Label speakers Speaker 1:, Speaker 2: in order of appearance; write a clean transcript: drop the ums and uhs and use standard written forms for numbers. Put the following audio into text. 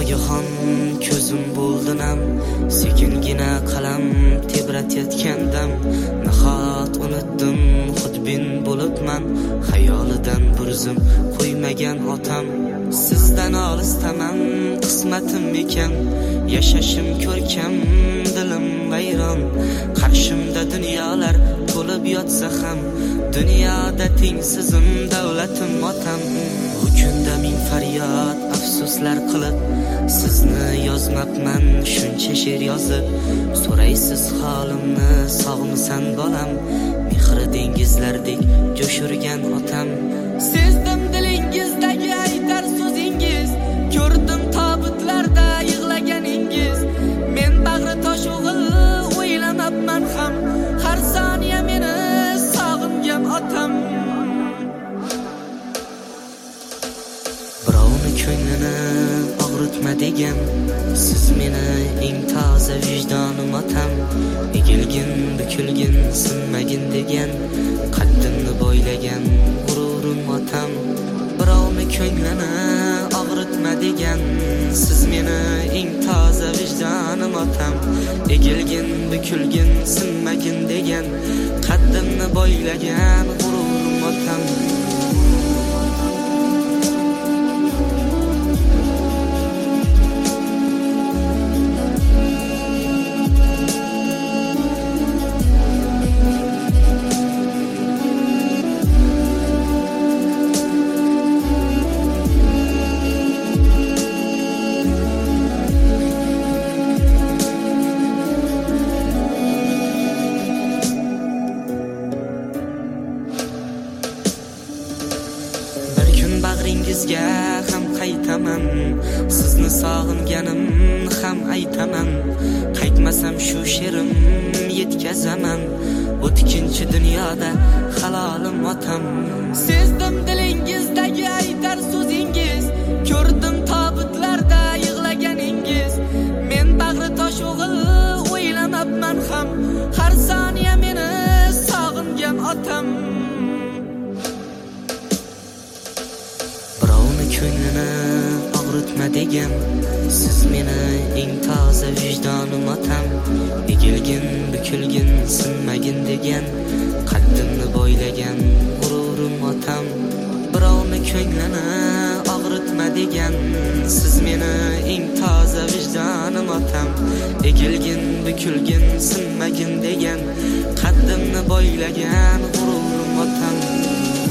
Speaker 1: Noyahon ko'zim bo'ldinam, sekingina qalam tebratayotgandam. Nahot unutdim xudbin bo'libman, xayolidan burzim qo'ymagan otam. Sizdan olisdaman qismatim ekan, yashashim ko'rkam, dilim vayron. Qarshimda dunyolar to'lib yotsa ham, dunyoda tengsizim davlatim otam. Bu kunda ming faryod afsuslar qilib, sizni yozmabman shuncha she'r yozib. So'raysiz holimni, sog'misan bolam, mehri dengizlardek jo'shurgan otam. Sezdim dilingizdagi aytar so'zingiz, ko'rdim tobutlarda yig'laganingiz. Men bag'ri tosh o'g'il o'ylamabman ham, har soniya meni sog'ingan otam. Birovni ko'nglini og'ritma degan, siz meni eng toza vijdonim otam. Egilgin, bukilgin, sinmagin degan, qaddimni bo'ylagan g'ururim otam. Birovni ko'nglini og'ritma degan, siz meni eng toza vijdonim otam. Egilgin, bukilgin, sinmagin degan, qaddimni bo'ylagan g'ururim otam. Bag'ringizga ham qaytaman, sizni sog'inganim ham aytaman. Qaytmasam shu she'rim yetkazaman, o'tkinchi dunyoda halolim otam. Sezdim dilingizdagi aytar so'zingiz, ko'rdim tobutlarda yig'laganingiz. Men bag'ri tosh o'g'il o'ylamabman ham, har soniya meni sog'ingan otam. Ko'nglini og'ritma degan, siz meni eng toza vijdonim otam. Egilgin, bukilgin, sinmagin degan, qaddimni bo'ylagan g'ururim otam. Birovni ko'nglini og'ritma degan, siz meni eng toza vijdonim otam. Egilgin, bukilgin, sinmagin degan, qaddimni bo'ylagan g'ururim otam.